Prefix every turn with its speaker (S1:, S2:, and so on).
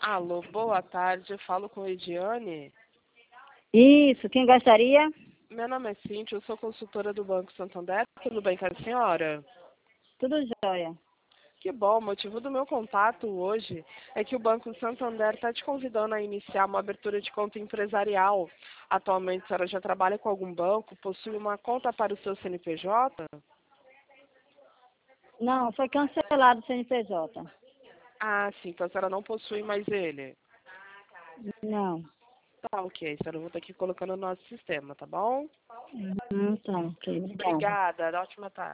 S1: Alô, boa tarde. Eu falo com Ediane.
S2: Isso, quem gostaria?
S1: Meu nome é Cíntia, eu sou consultora do Banco Santander. Tudo bem com a senhora?
S2: Tudo jóia.
S1: Que bom, o motivo do meu contato hoje é que o Banco Santander está te convidando a iniciar uma abertura de conta empresarial. Atualmente, a senhora já trabalha com algum banco? Possui uma conta para o seu CNPJ?
S2: Não, foi cancelado o CNPJ.
S1: Ah, sim, então a senhora não possui mais ele.
S2: Não.
S1: Tá, ok, a senhora, eu vou estar aqui colocando no nosso sistema, tá bom?
S2: Tá, ok, obrigada.
S1: Obrigada, ótima tarde.